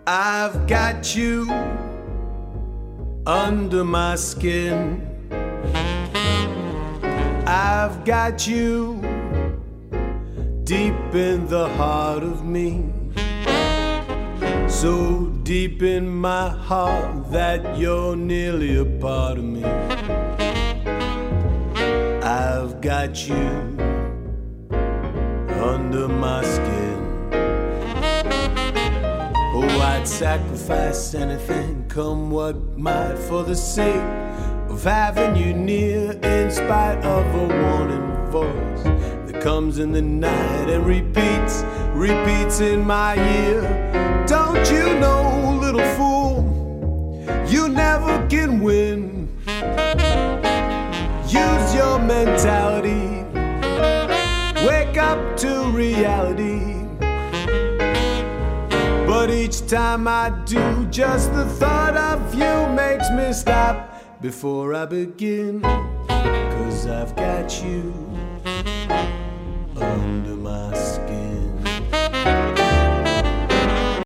I've got you under my skin. I've got you deep in the heart of me, so deep in my heart that you're nearly a part of me. I've got you under my skin. Oh, I'd sacrifice anything, come what might, for the sake of having you near, in spite of a warning voice that comes in the night and repeats in my ear. Don't you know, little fool, you never can win. Use your mentality, wake up to reality. But each time I do, just the thought of you makes me stop before I begin. 'Cause I've got you